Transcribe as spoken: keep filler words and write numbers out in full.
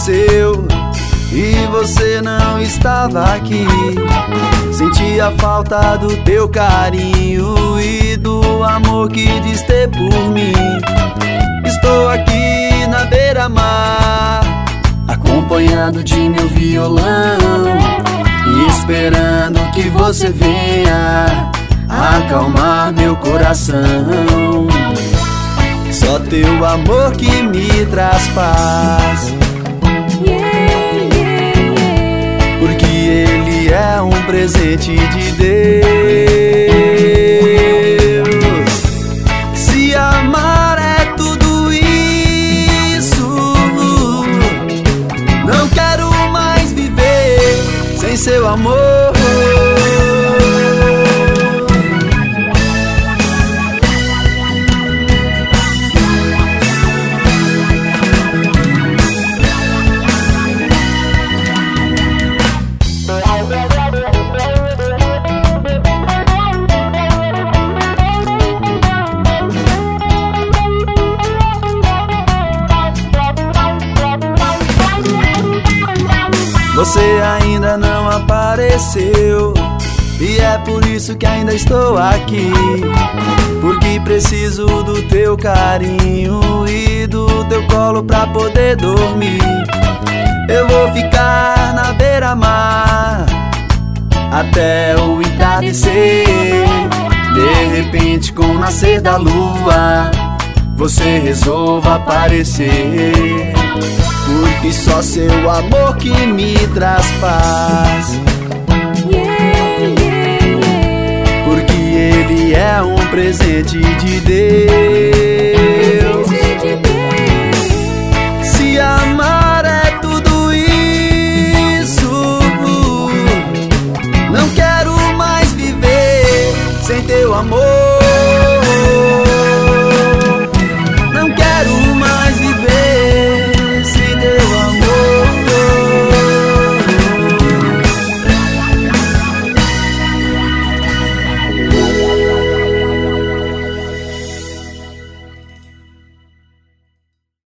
aconteceu e você não estava aqui. Senti a falta do teu carinho e do amor que diz ter por mim. Estou aqui na beira-mar, acompanhado de meu violão, e esperando que você venha acalmar meu coração. Só teu amor que me traz paz, porque ele é um presente de Deus. Se amar é tudo isso, não quero mais viver sem seu amor. Você ainda não apareceu, e é por isso que ainda estou aqui, porque preciso do teu carinho e do teu colo pra poder dormir. Eu vou ficar na beira-mar até o entardecer. De repente, com o nascer da lua, você resolva aparecer, porque só seu amor que me traz paz, porque ele é um presente de Deus. Se amar é tudo isso, não quero mais viver sem teu amor.